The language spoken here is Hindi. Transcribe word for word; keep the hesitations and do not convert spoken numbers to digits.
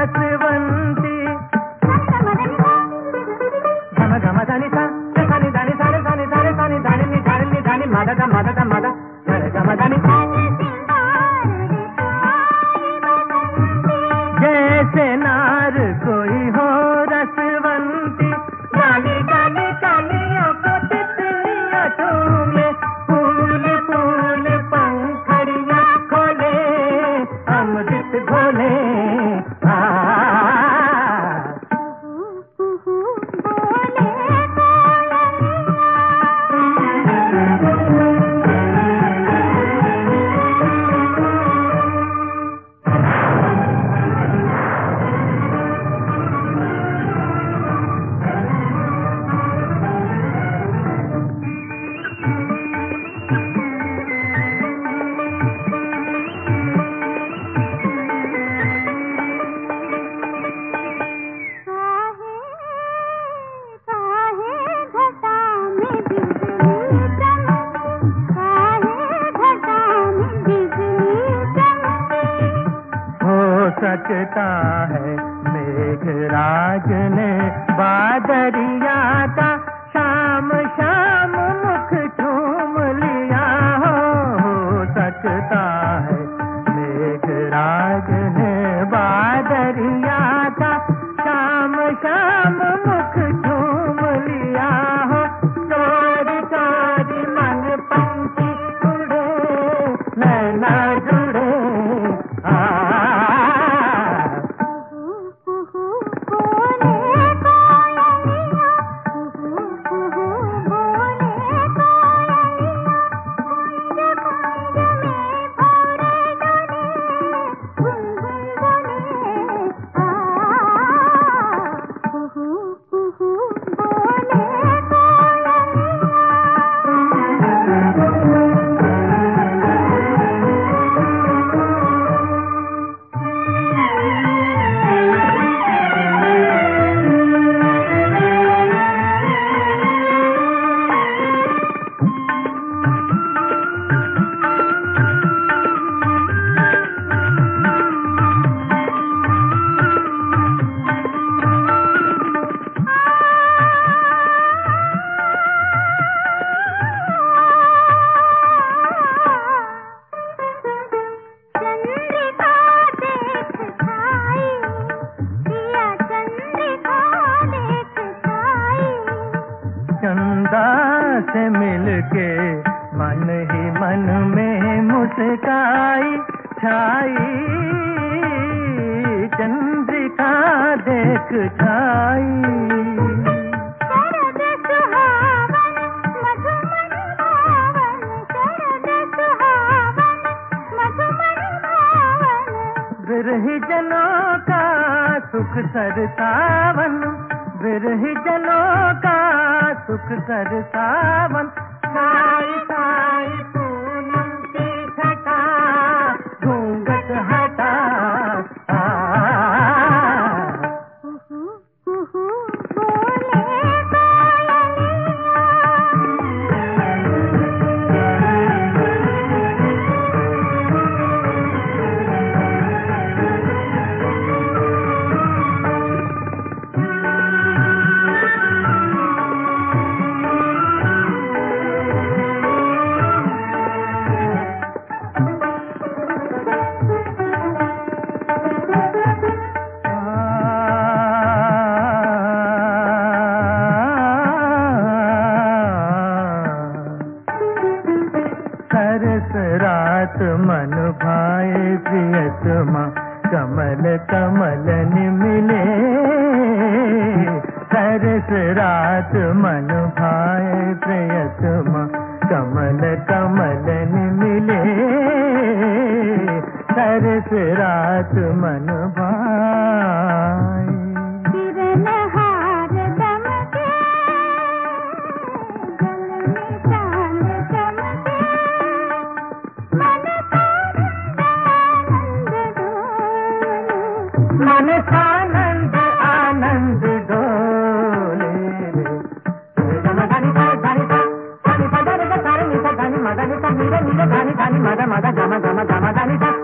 रसवंती गम गम धनि सा धनि धनि सारे धनि सारे धनि धनि नि धनि नि धनि मद द मद द मद गम गम धनि जैसे नार कोई हो रसवंती डाली डाली डालियों को तितलियां झूमे फूल फूल पंखड़ियां खोले अमृत घोले सकता है मेघराज ने बादरिया का शाम शाम मुख चूम लिया हो, हो सकता है मेघराज ने बादरिया का शाम शाम मुख चूम लिया हो। चोरी चोरी मन पंछी उड़े नैना जुड़े चंदा से मिलके मन ही मन में मुस्काई छाई चंद्रिका देख छाई शरद सुहावन मधुमन भावन शरद सुहावन मधुमन भावन विरही जनों का सुख सरसावन विरही जनों का सुख कर सावन साई साई पूनम की छटा घूंघट हटा रात मन भाए प्रियतमा कमल कमल मिले सरस रात मन भाए प्रियतमा कमल कमल मिले सरस रात मन भाए मन आनंद आनंद डोले धनि धनि धनि धनि धनि धनि धनि मदनि धनि धनि धनि मद मद गम गम गम धनि